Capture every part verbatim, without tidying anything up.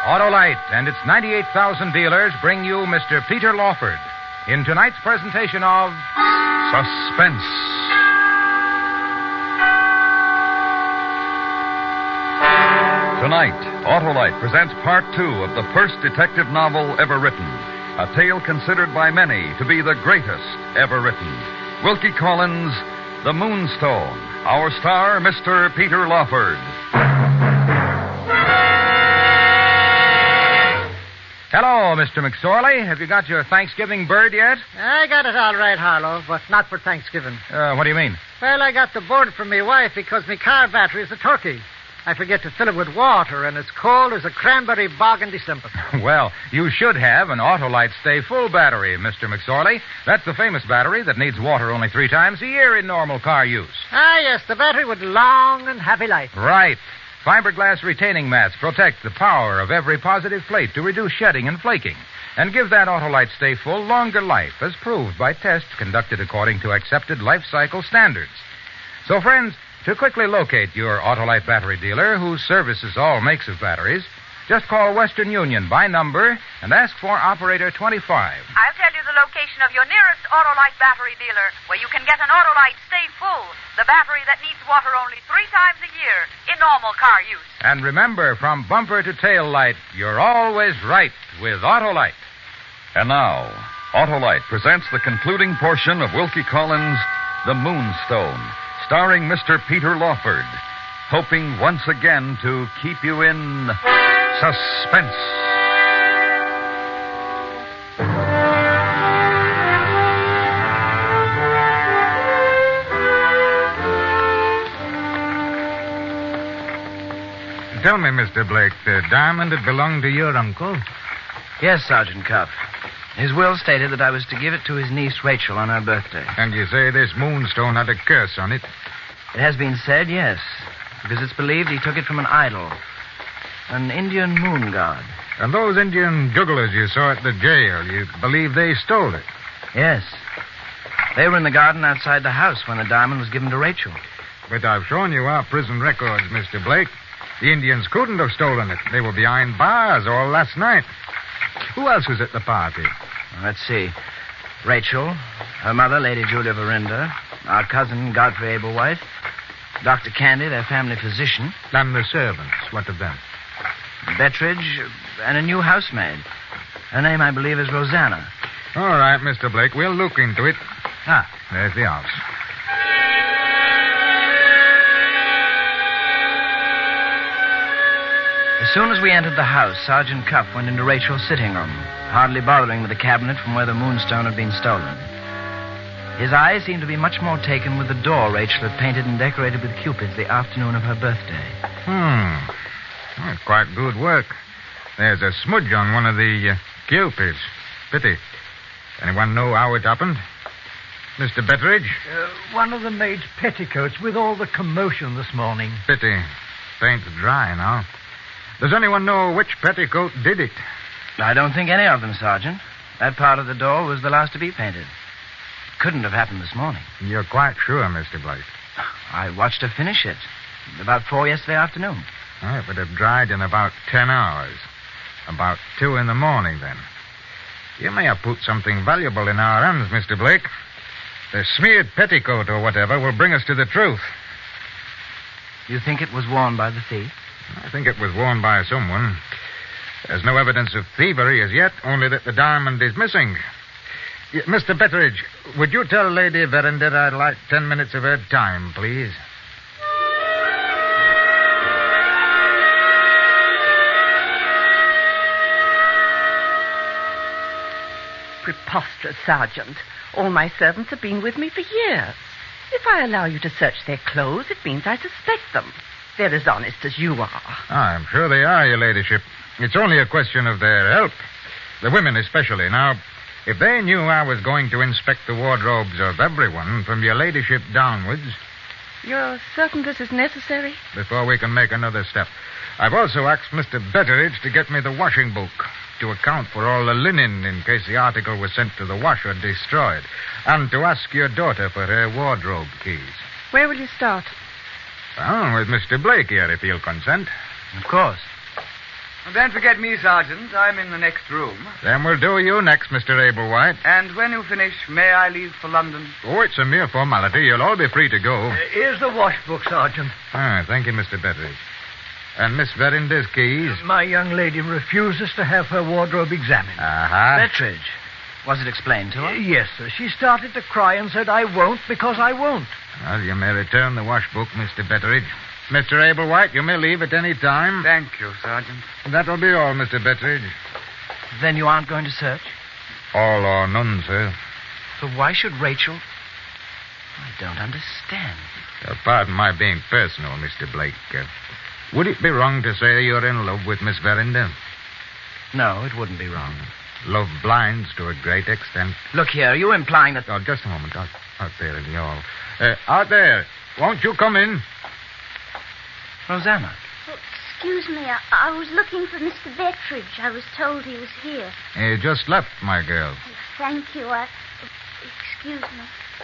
Autolite and its ninety-eight thousand dealers bring you Mister Peter Lawford in tonight's presentation of Suspense. Tonight, Autolite presents part two of the first detective novel ever written, a tale considered by many to be the greatest ever written. Wilkie Collins' The Moonstone. Our star, Mister Peter Lawford. Hello, Mister McSorley. Have you got your Thanksgiving bird yet? I got it all right, Harlow, but not for Thanksgiving. Uh, what do you mean? Well, I got the board from my wife because my car battery is a turkey. I forget to fill it with water, and it's cold as a cranberry bog in December. Well, you should have an Autolite Stay Full battery, Mister McSorley. That's the famous battery that needs water only three times a year in normal car use. Ah, yes, the battery with long and happy life. Right. Fiberglass retaining mats protect the power of every positive plate to reduce shedding and flaking and give that Autolite Stay Full longer life, as proved by tests conducted according to accepted life cycle standards. So, friends, to quickly locate your Autolite battery dealer, who services all makes of batteries, just call Western Union by number and ask for Operator twenty-five. I'll tell you the location of your nearest Autolite battery dealer, where you can get an Autolite Stay Full, the battery that needs water only three times a year in normal car use. And remember, from bumper to tail light, you're always right with Autolite. And now, Autolite presents the concluding portion of Wilkie Collins' The Moonstone, starring Mister Peter Lawford, hoping once again to keep you in suspense. Tell me, Mister Blake, the diamond had belonged to your uncle? Yes, Sergeant Cuff. His will stated that I was to give it to his niece Rachel on her birthday. And you say this moonstone had a curse on it? It has been said, yes, because it's believed he took it from an idol, an Indian moon god. And those Indian jugglers you saw at the jail, you believe they stole it? Yes. They were in the garden outside the house when the diamond was given to Rachel. But I've shown you our prison records, Mister Blake. The Indians couldn't have stolen it. They were behind bars all last night. Who else was at the party? Let's see. Rachel, her mother, Lady Julia Verinder, our cousin, Godfrey Ablewhite, Doctor Candy, their family physician. And the servants. What of them? Bettridge, and a new housemaid. Her name, I believe, is Rosanna. All right, Mister Blake, we'll look into it. Ah, there's the house. As soon as we entered the house, Sergeant Cuff went into Rachel's sitting room, hardly bothering with the cabinet from where the moonstone had been stolen. His eyes seemed to be much more taken with the door Rachel had painted and decorated with cupids the afternoon of her birthday. Hmm. Well, quite good work. There's a smudge on one of the uh, cupids. Pity. Anyone know how it happened? Mister Bettridge? Uh, one of the maid's petticoats with all the commotion this morning. Pity. Paint's dry now. Does anyone know which petticoat did it? I don't think any of them, Sergeant. That part of the door was the last to be painted. It couldn't have happened this morning. You're quite sure, Mister Blake? I watched her finish it. About four yesterday afternoon. Well, it would have dried in about ten hours. About two in the morning, then. You may have put something valuable in our hands, Mister Blake. The smeared petticoat or whatever will bring us to the truth. You think it was worn by the thief? I think it was worn by someone. There's no evidence of thievery as yet, only that the diamond is missing. Y- Mister Bettridge, would you tell Lady Verinder I'd like ten minutes of her time, please? Preposterous, Sergeant. All my servants have been with me for years. If I allow you to search their clothes, it means I suspect them. They're as honest as you are. I'm sure they are, Your Ladyship. It's only a question of their help. The women especially. Now, if they knew I was going to inspect the wardrobes of everyone, from Your Ladyship downwards... You're certain this is necessary? Before we can make another step. I've also asked Mister Betteridge to get me the washing book to account for all the linen in case the article was sent to the wash or destroyed, and to ask your daughter for her wardrobe keys. Where will you start? Well, with Mister Blake here, if he'll consent. Of course. And don't forget me, Sergeant. I'm in the next room. Then we'll do you next, Mister Ablewhite. And when you finish, may I leave for London? Oh, it's a mere formality. You'll all be free to go. Uh, here's the wash book, Sergeant. Ah, thank you, Mister Betteridge. And Miss Verinder's keys? My young lady refuses to have her wardrobe examined. Uh-huh. Betteridge. Was it explained to her? Uh, yes, sir. She started to cry and said, I won't because I won't. Well, you may return the wash book, Mister Betteridge. Mister Ablewhite, you may leave at any time. Thank you, Sergeant. That'll be all, Mister Betteridge. Then you aren't going to search? All or none, sir. But why should Rachel... I don't understand. Uh, pardon my being personal, Mister Blake. Uh, would it be wrong to say you're in love with Miss Verinder? No, it wouldn't be wrong. Love blinds to a great extent. Look here, are you implying that... Oh, just a moment. Out, out there in the hall. Uh, out there. Won't you come in? Rosanna. Oh, excuse me. I, I was looking for Mister Betteridge. I was told he was here. He just left, my girl. Oh, thank you. I... Excuse me.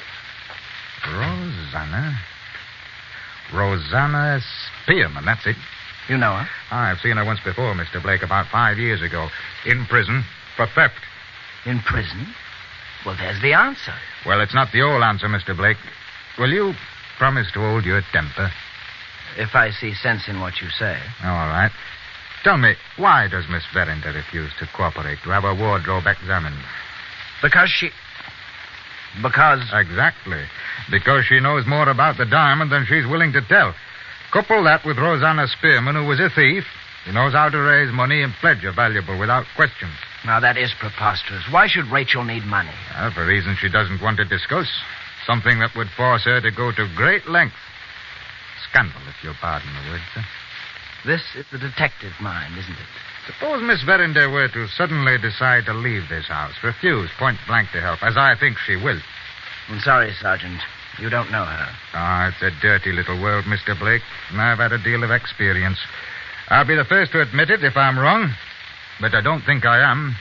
Rosanna? Rosanna Spearman, that's it. You know her? I've seen her once before, Mister Blake, about five years ago. In prison for theft. In prison? Well, there's the answer. Well, it's not the old answer, Mister Blake. Will you promise to hold your temper? If I see sense in what you say. All right. Tell me, why does Miss Verinder refuse to cooperate, to have her wardrobe examined? Because she... Because... Exactly. Because she knows more about the diamond than she's willing to tell. Couple that with Rosanna Spearman, who was a thief. She knows how to raise money and pledge a valuable without question. Now, that is preposterous. Why should Rachel need money? Well, for reasons she doesn't want to discuss. Something that would force her to go to great lengths. Scandal, if you'll pardon the word, sir. This is the detective mind, isn't it? Suppose Miss Verinder were to suddenly decide to leave this house, refuse point blank to help, as I think she will. I'm sorry, Sergeant. You don't know her. Ah, it's a dirty little world, Mister Blake, and I've had a deal of experience. I'll be the first to admit it if I'm wrong, but I don't think I am.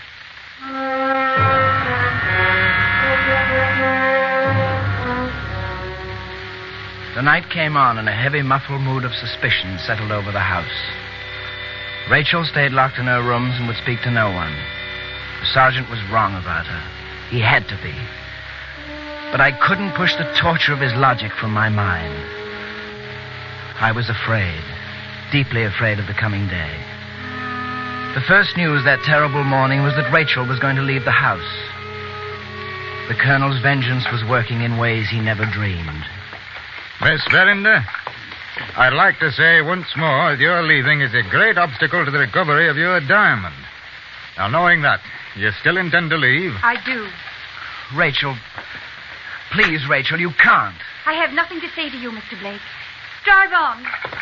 The night came on, and a heavy, muffled mood of suspicion settled over the house. Rachel stayed locked in her rooms and would speak to no one. The sergeant was wrong about her. He had to be. But I couldn't push the torture of his logic from my mind. I was afraid, deeply afraid of the coming day. The first news that terrible morning was that Rachel was going to leave the house. The colonel's vengeance was working in ways he never dreamed. Miss Verinder, I'd like to say once more that your leaving is a great obstacle to the recovery of your diamond. Now, knowing that, you still intend to leave? I do. Rachel, please, Rachel, you can't. I have nothing to say to you, Mister Blake. Drive on.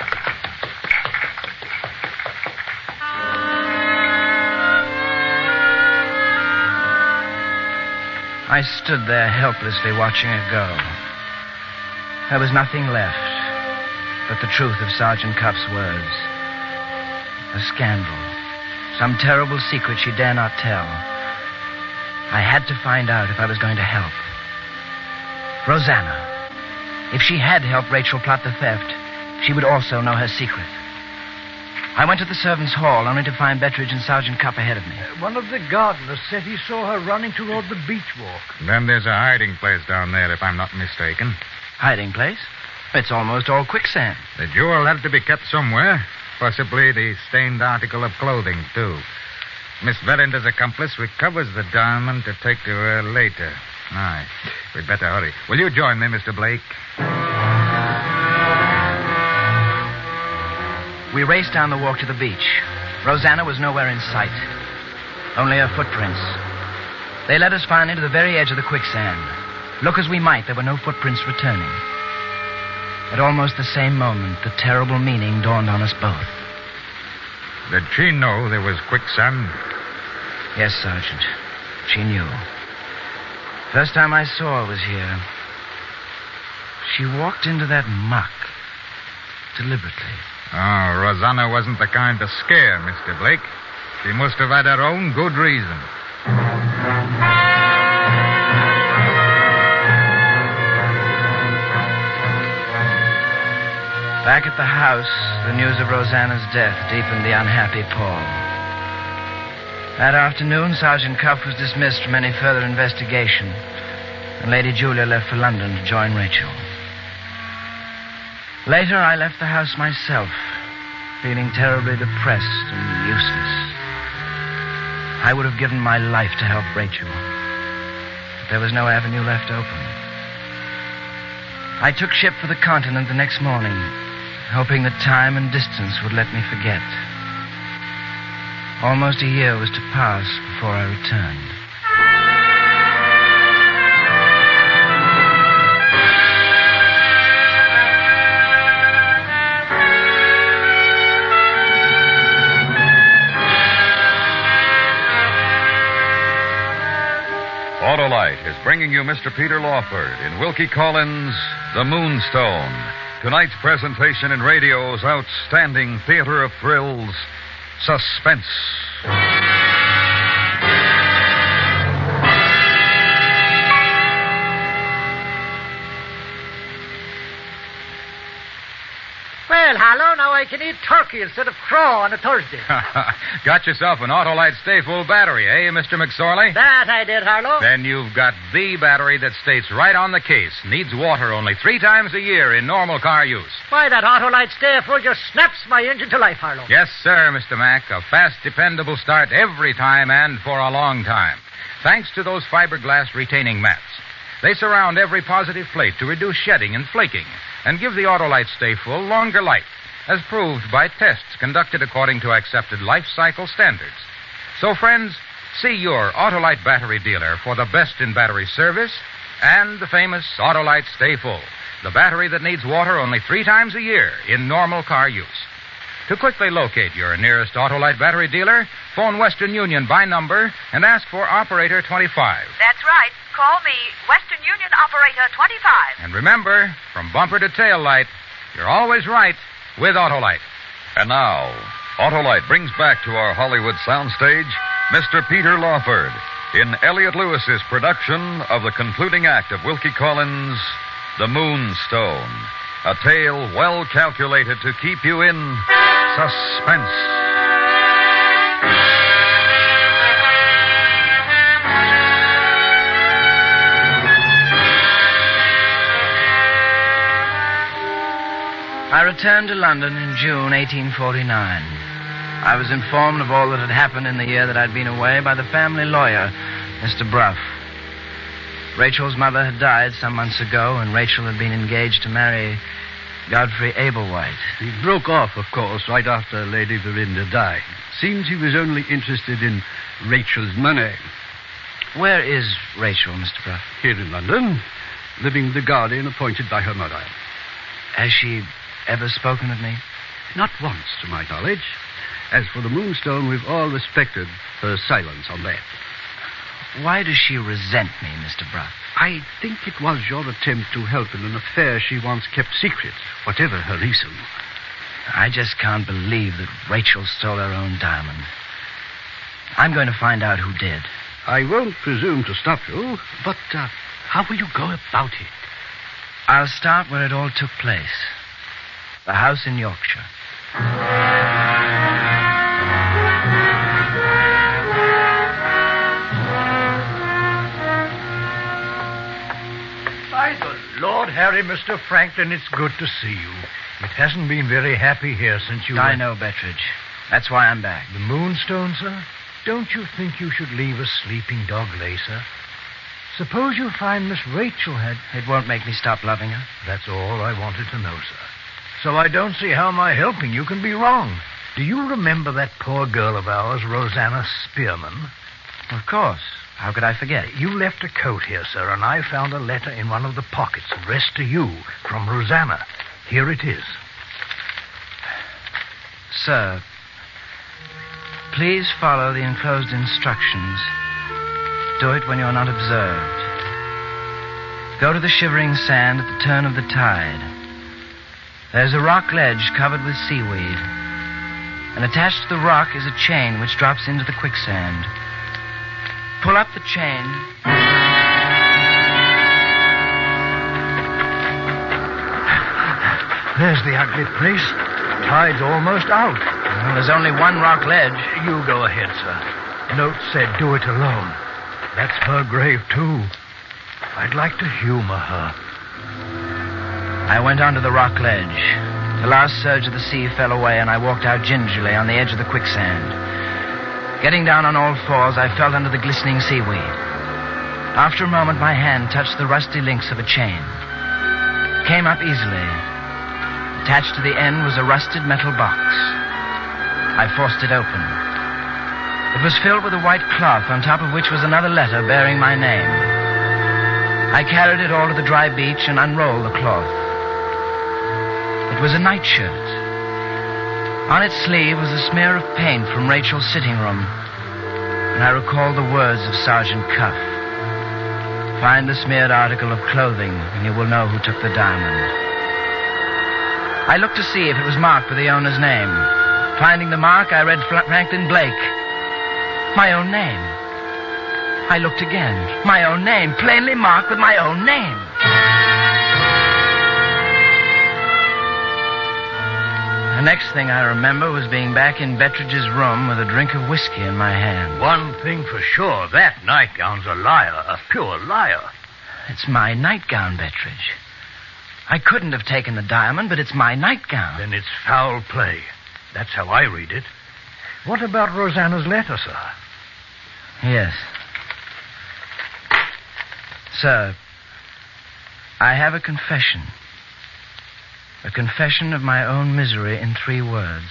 I stood there helplessly watching her go. There was nothing left but the truth of Sergeant Cuff's words. A scandal. Some terrible secret she dare not tell. I had to find out if I was going to help. Rosanna. If she had helped Rachel plot the theft, she would also know her secret. I went to the servants' hall only to find Betteridge and Sergeant Cuff ahead of me. Uh, one of the gardeners said he saw her running toward the beach walk. Then there's a hiding place down there, if I'm not mistaken. Hiding place? It's almost all quicksand. The jewel had to be kept somewhere. Possibly the stained article of clothing, too. Miss Verinder's accomplice recovers the diamond to take to her later. Aye. We'd better hurry. Will you join me, Mister Blake? We raced down the walk to the beach. Rosanna was nowhere in sight. Only her footprints. They led us finally to the very edge of the quicksand. Look as we might, there were no footprints returning. At almost the same moment, the terrible meaning dawned on us both. Did she know there was quicksand? Yes, Sergeant. She knew. First time I saw her was here. She walked into that muck. Deliberately. Oh, Rosanna wasn't the kind to scare, Mister Blake. She must have had her own good reason. Back at the house, the news of Rosanna's death deepened the unhappy Paul. That afternoon, Sergeant Cuff was dismissed from any further investigation, and Lady Julia left for London to join Rachel. Later, I left the house myself, feeling terribly depressed and useless. I would have given my life to help Rachel, but there was no avenue left open. I took ship for the continent the next morning, hoping that time and distance would let me forget. Almost a year was to pass before I returned. Autolite is bringing you Mister Peter Lawford in Wilkie Collins' The Moonstone. Tonight's presentation in radio's outstanding theater of thrills, Suspense. Well, Harlow, now I can eat turkey instead of crow on a Thursday. Got yourself an Autolite Stay Full battery, eh, Mister McSorley? That I did, Harlow. Then you've got the battery that states right on the case. Needs water only three times a year in normal car use. Why, that Autolite Stay Full just snaps my engine to life, Harlow. Yes, sir, Mister Mack. A fast, dependable start every time and for a long time. Thanks to those fiberglass retaining mats. They surround every positive plate to reduce shedding and flaking and give the Autolite Stay Full longer life, as proved by tests conducted according to accepted life cycle standards. So, friends, see your Autolite battery dealer for the best in battery service and the famous Autolite Stay Full, the battery that needs water only three times a year in normal car use. To quickly locate your nearest Autolite battery dealer, phone Western Union by number and ask for Operator twenty-five. That's right. Call me, Western Union Operator twenty-five. And remember, from bumper to tail light, you're always right with Autolite. And now, Autolite brings back to our Hollywood soundstage Mister Peter Lawford in Elliot Lewis's production of the concluding act of Wilkie Collins' The Moonstone, a tale well calculated to keep you in suspense. I returned to London in June eighteen forty-nine. I was informed of all that had happened in the year that I'd been away by the family lawyer, Mister Bruff. Rachel's mother had died some months ago, and Rachel had been engaged to marry Godfrey Ablewhite. He broke off, of course, right after Lady Verinda died. Seems he was only interested in Rachel's money. Where is Rachel, Mister Bruff? Here in London, living with the guardian appointed by her mother. Has she ever spoken of me? Not once, to my knowledge. As for the Moonstone, we've all respected her silence on that. Why does she resent me, Mister Bruff? I think it was your attempt to help in an affair she once kept secret, whatever her reason. I just can't believe that Rachel stole her own diamond. I'm going to find out who did. I won't presume to stop you, but uh, how will you go about it? I'll start where it all took place. The house in Yorkshire. By the Lord Harry, Mister Franklin, it's good to see you. It hasn't been very happy here since you... I went... know, Bettridge. That's why I'm back. The Moonstone, sir? Don't you think you should leave a sleeping dog lay, sir? Suppose you find Miss Rachel had... It won't make me stop loving her. That's all I wanted to know, sir. So I don't see how my helping you can be wrong. Do you remember that poor girl of ours, Rosanna Spearman? Of course. How could I forget? You left a coat here, sir, and I found a letter in one of the pockets addressed to you from Rosanna. Here it is. Sir, please follow the enclosed instructions. Do it when you're not observed. Go to the shivering sand at the turn of the tide. There's a rock ledge covered with seaweed. And attached to the rock is a chain which drops into the quicksand. Pull up the chain. There's the ugly place. Tide's almost out. Well, there's only one rock ledge. You go ahead, sir. note said do it alone. That's her grave, too. I'd like to humor her. I went onto the rock ledge. The last surge of the sea fell away, and I walked out gingerly on the edge of the quicksand. Getting down on all fours, I felt under the glistening seaweed. After a moment, my hand touched the rusty links of a chain. It came up easily. Attached to the end was a rusted metal box. I forced it open. It was filled with a white cloth, on top of which was another letter bearing my name. I carried it all to the dry beach and unrolled the cloth. It was a nightshirt. On its sleeve was a smear of paint from Rachel's sitting room, and I recalled the words of Sergeant Cuff. Find the smeared article of clothing, and you will know who took the diamond. I looked to see if it was marked with the owner's name. Finding the mark, I read Franklin Blake. My own name. I looked again. My own name, plainly marked with my own name. The next thing I remember was being back in Bettridge's room with a drink of whiskey in my hand. One thing for sure, that nightgown's a liar, a pure liar. It's my nightgown, Bettridge. I couldn't have taken the diamond, but it's my nightgown. Then it's foul play. That's how I read it. What about Rosanna's letter, sir? Yes. Sir, I have a confession. A confession of my own misery in three words.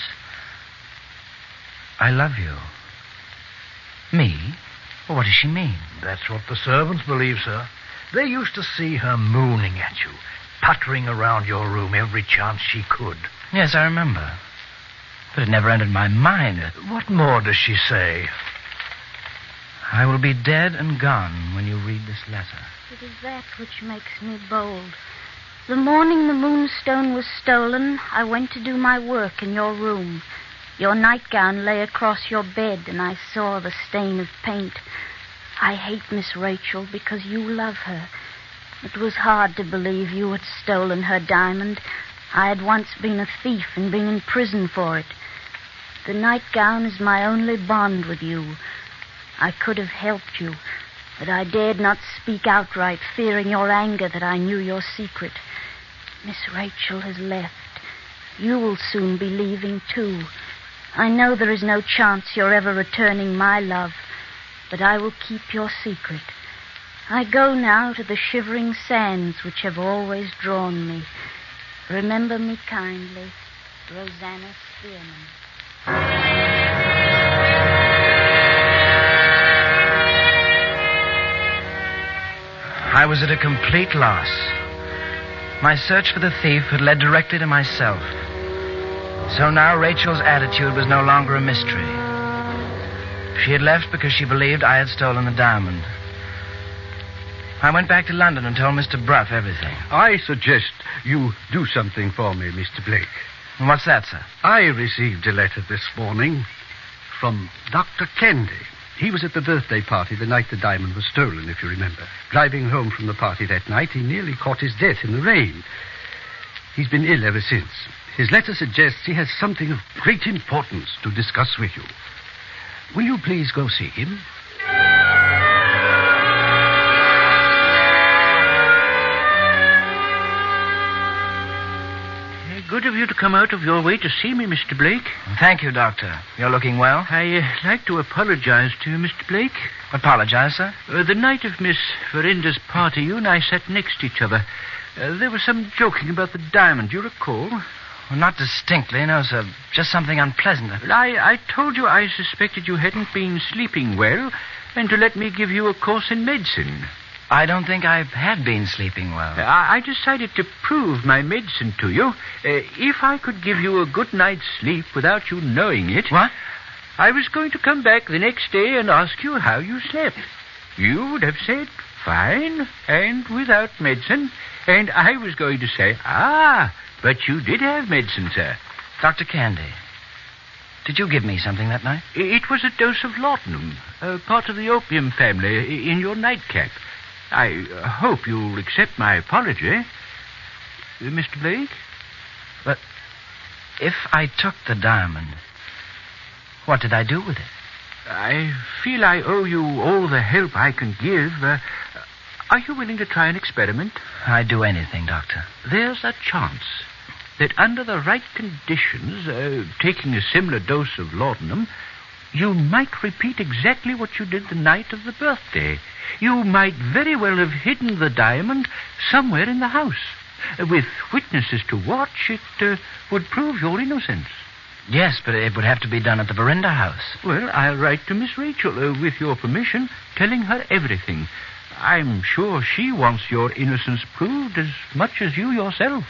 I love you. Me? Well, what does she mean? That's what the servants believe, sir. They used to see her mooning at you, puttering around your room every chance she could. Yes, I remember. But it never entered my mind. What more does she say? I will be dead and gone when you read this letter. It is that which makes me bold. The morning the moonstone was stolen, I went to do my work in your room. Your nightgown lay across your bed, and I saw the stain of paint. I hate Miss Rachel because you love her. It was hard to believe you had stolen her diamond. I had once been a thief and been in prison for it. The nightgown is my only bond with you. I could have helped you, but I dared not speak outright, fearing your anger that I knew your secret. Miss Rachel has left. You will soon be leaving, too. I know there is no chance you're ever returning my love, but I will keep your secret. I go now to the shivering sands which have always drawn me. Remember me kindly, Rosanna Spearman. I was at a complete loss. My search for the thief had led directly to myself. So now Rachel's attitude was no longer a mystery. She had left because she believed I had stolen the diamond. I went back to London and told Mister Bruff everything. I suggest you do something for me, Mister Blake. And what's that, sir? I received a letter this morning from Doctor Candy. He was at the birthday party the night the diamond was stolen, if you remember. Driving home from the party that night, he nearly caught his death in the rain. He's been ill ever since. His letter suggests he has something of great importance to discuss with you. Will you please go see him? Good of you to come out of your way to see me, Mister Blake. Thank you, Doctor. You're looking well. I uh, like to apologize to you, Mister Blake. Apologize, sir? Uh, the night of Miss Verinda's party, you and I sat next to each other. Uh, there was some joking about the diamond. Do you recall? Well, not distinctly, no, sir. Just something unpleasant. Well, I, I told you I suspected you hadn't been sleeping well, and to let me give you a course in medicine. I don't think I had been sleeping well. Uh, I, I decided to prove my medicine to you. Uh, if I could give you a good night's sleep without you knowing it... What? I was going to come back the next day and ask you how you slept. You would have said, fine, and without medicine. And I was going to say, ah, but you did have medicine, sir. Doctor Candy, did you give me something that night? It was a dose of laudanum, uh, part of the opium family, in your nightcap. I uh, hope you'll accept my apology. Uh, Mister Blake? But if I took the diamond, what did I do with it? I feel I owe you all the help I can give. Uh, are you willing to try an experiment? I'd do anything, Doctor. There's a chance that under the right conditions, uh, taking a similar dose of laudanum, you might repeat exactly what you did the night of the birthday. You might very well have hidden the diamond somewhere in the house. Uh, with witnesses to watch, it uh, would prove your innocence. Yes, but it would have to be done at the Verinda house. Well, I'll write to Miss Rachel, uh, with your permission, telling her everything. I'm sure she wants your innocence proved as much as you yourself.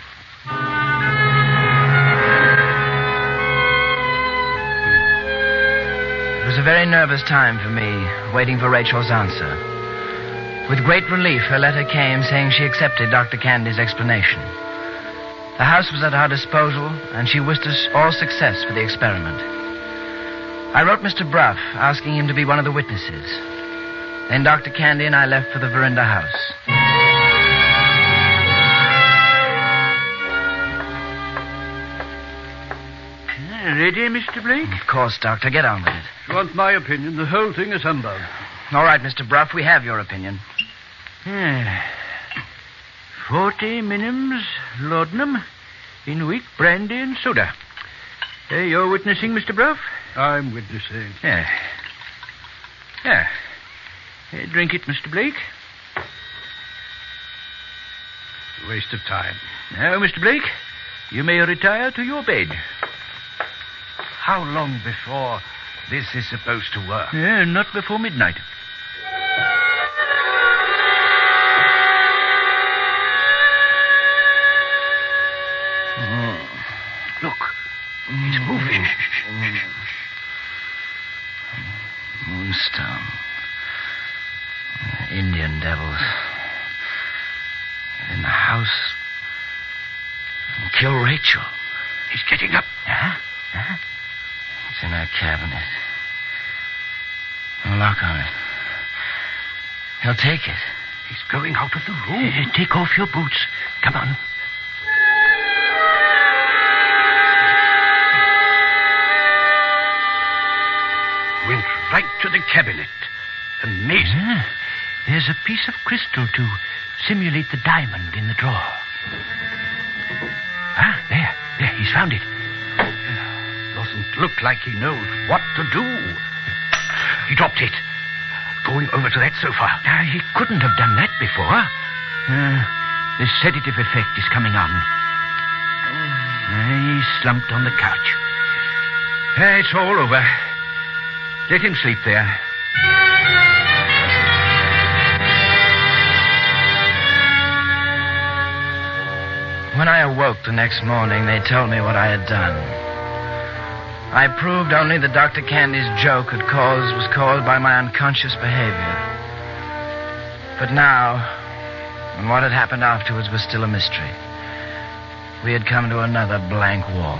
It was a very nervous time for me, waiting for Rachel's answer. With great relief, her letter came saying she accepted Doctor Candy's explanation. The house was at our disposal, and she wished us all success for the experiment. I wrote Mister Bruff, asking him to be one of the witnesses. Then Doctor Candy and I left for the Verinda house. Ready, Mister Blake? Of course, Doctor. Get on with it. If you want my opinion, the whole thing is humbug. All right, Mister Bruff, we have your opinion. Yeah. Forty minims laudanum in weak brandy and soda. Uh, you're witnessing, Mister Bruff? I'm witnessing. Yeah. Yeah. Uh, drink it, Mister Blake. Waste of time. Now, Mister Blake, you may retire to your bed. How long before this is supposed to work? Uh, not before midnight. Look, he's moving. Moonstone. Indian devils. In the house. Kill Rachel. He's getting up. Huh? Huh? It's in her cabinet. No lock on it. He'll take it. He's going out of the room. Uh, take off your boots. Come on. Went right to the cabinet. Amazing. Yeah. There's a piece of crystal to simulate the diamond in the drawer. Ah, there. There, he's found it. Doesn't look like he knows what to do. He dropped it. Going over to that sofa. Uh, he couldn't have done that before. Uh, the sedative effect is coming on. Uh, he's slumped on the couch. Uh, it's all over. Let him sleep there. When I awoke the next morning, they told me what I had done. I proved only that Doctor Candy's joke had caused, was caused by my unconscious behavior. But now, and what had happened afterwards was still a mystery. We had come to another blank wall.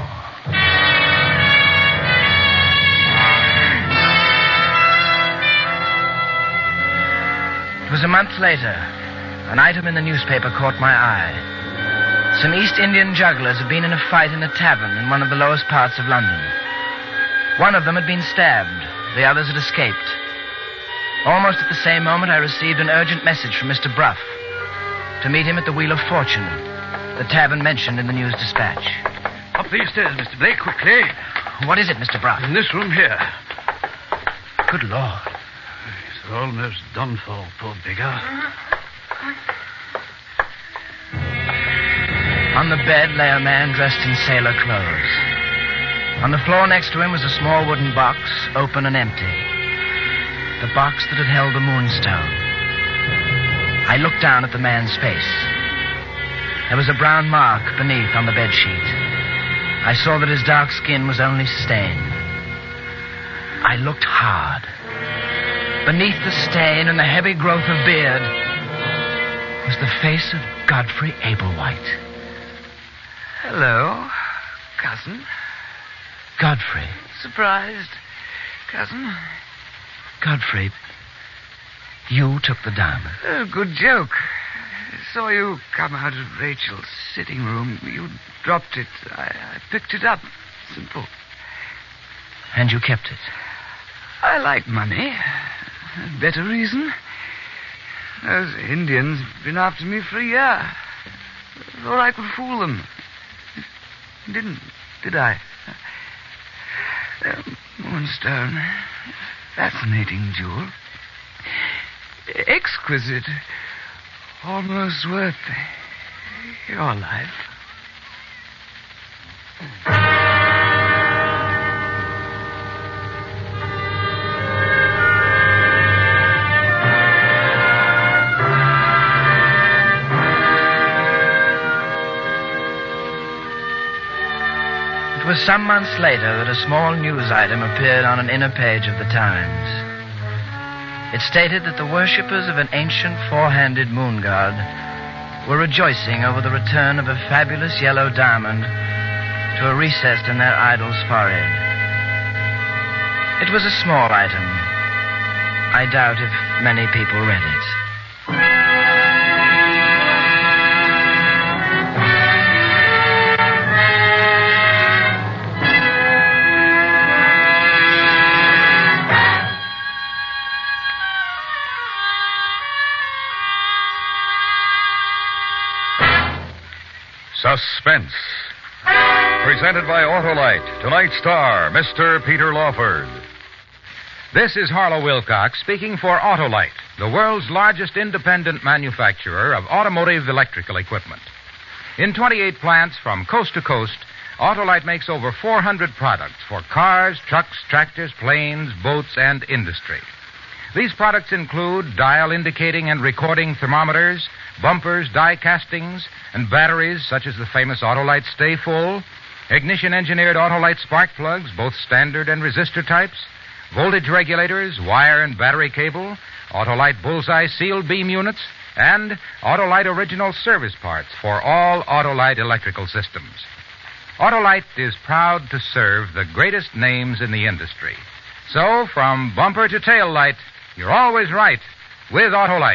It was a month later. An item in the newspaper caught my eye. Some East Indian jugglers had been in a fight in a tavern in one of the lowest parts of London. One of them had been stabbed. The others had escaped. Almost at the same moment, I received an urgent message from Mister Bruff to meet him at the Wheel of Fortune, the tavern mentioned in the news dispatch. Up these stairs, Mister Blake, quickly. What is it, Mister Bruff? In this room here. Good Lord. He's almost done for, poor beggar. On the bed lay a man dressed in sailor clothes. On the floor next to him was a small wooden box, open and empty. The box that had held the moonstone. I looked down at the man's face. There was a brown mark beneath on the bedsheet. I saw that his dark skin was only stain. I looked hard. Beneath the stain and the heavy growth of beard was the face of Godfrey Ablewhite. Hello, cousin. Godfrey. Surprised, cousin? Godfrey, you took the diamond. Oh, good joke. I saw you come out of Rachel's sitting room. You dropped it. I, I picked it up. Simple. And you kept it? I like money. Better reason. Those Indians have been after me for a year. Thought I could fool them. Didn't, did I? Uh, Moonstone. Fascinating jewel. Exquisite. Almost worth your life. It was some months later that a small news item appeared on an inner page of the Times. It stated that the worshippers of an ancient four-handed moon god were rejoicing over the return of a fabulous yellow diamond to a recess in their idol's forehead. It was a small item. I doubt if many people read it. Suspense. Presented by Autolite. Tonight's star, Mister Peter Lawford. This is Harlow Wilcox speaking for Autolite, the world's largest independent manufacturer of automotive electrical equipment. In twenty-eight plants from coast to coast, Autolite makes over four hundred products for cars, trucks, tractors, planes, boats, and industry. These products include dial indicating and recording thermometers, bumpers, die castings, and batteries such as the famous Autolite Stay Full, ignition-engineered Autolite spark plugs, both standard and resistor types, voltage regulators, wire and battery cable, Autolite Bullseye sealed beam units, and Autolite original service parts for all Autolite electrical systems. Autolite is proud to serve the greatest names in the industry. So, from bumper to tail light, you're always right with Autolite.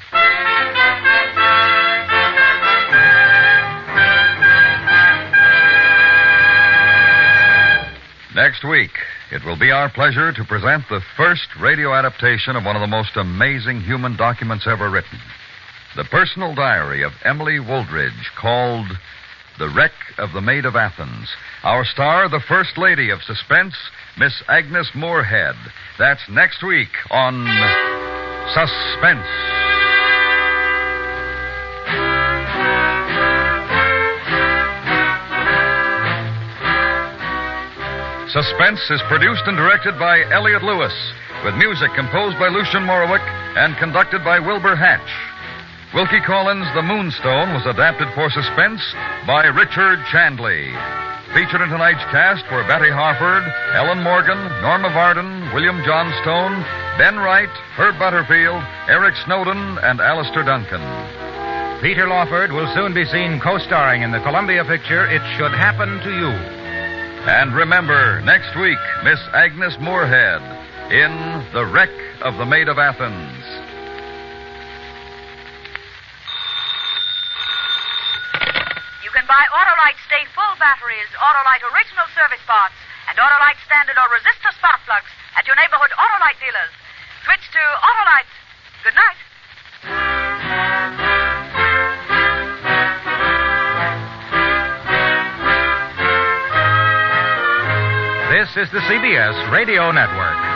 Next week, it will be our pleasure to present the first radio adaptation of one of the most amazing human documents ever written. The personal diary of Emily Wooldridge, called The Wreck of the Maid of Athens. Our star, the First Lady of Suspense, Miss Agnes Moorehead. That's next week on Suspense. Suspense is produced and directed by Elliot Lewis, with music composed by Lucian Morowick and conducted by Wilbur Hatch. Wilkie Collins' The Moonstone was adapted for Suspense by Richard Chandley. Featured in tonight's cast were Betty Harford, Ellen Morgan, Norma Varden, William Johnstone, Ben Wright, Herb Butterfield, Eric Snowden, and Alistair Duncan. Peter Lawford will soon be seen co-starring in the Columbia picture It Should Happen to You. And remember, next week, Miss Agnes Moorehead in The Wreck of the Maid of Athens. You can buy Autolite Stay Full batteries, Autolite original service parts, and Autolite standard or resistor spark plugs at your neighborhood Autolite dealers. Switch to Autolite. Good night. This is the C B S Radio Network.